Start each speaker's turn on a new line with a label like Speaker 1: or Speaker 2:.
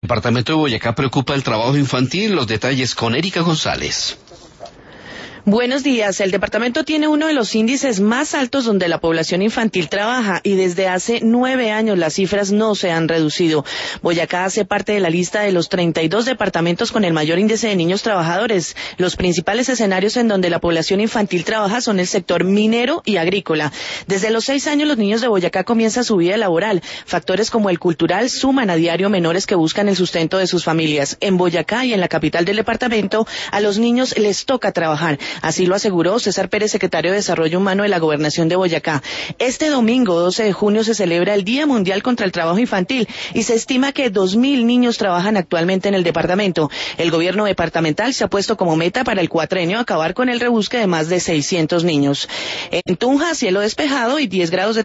Speaker 1: departamento de Boyacá preocupa el trabajo infantil. Los detalles con Erika González.
Speaker 2: Buenos días. El departamento tiene uno de los índices más altos donde la población infantil trabaja y desde hace 9 años las cifras no se han reducido. Boyacá hace parte de la lista de los 32 departamentos con el mayor índice de niños trabajadores. Los principales escenarios en donde la población infantil trabaja son el sector minero y agrícola. Desde los 6 años los niños de Boyacá comienzan su vida laboral. Factores como el cultural suman a diario menores que buscan el sustento de sus familias. En Boyacá y en la capital del departamento a los niños les toca trabajar. Así lo aseguró César Pérez, secretario de Desarrollo Humano de la Gobernación de Boyacá. Este domingo, 12 de junio, se celebra el Día Mundial contra el Trabajo Infantil y se estima que 2.000 niños trabajan actualmente en el departamento. El gobierno departamental se ha puesto como meta para el cuatrenio acabar con el rebusque de más de 600 niños. En Tunja, cielo despejado y 10 grados de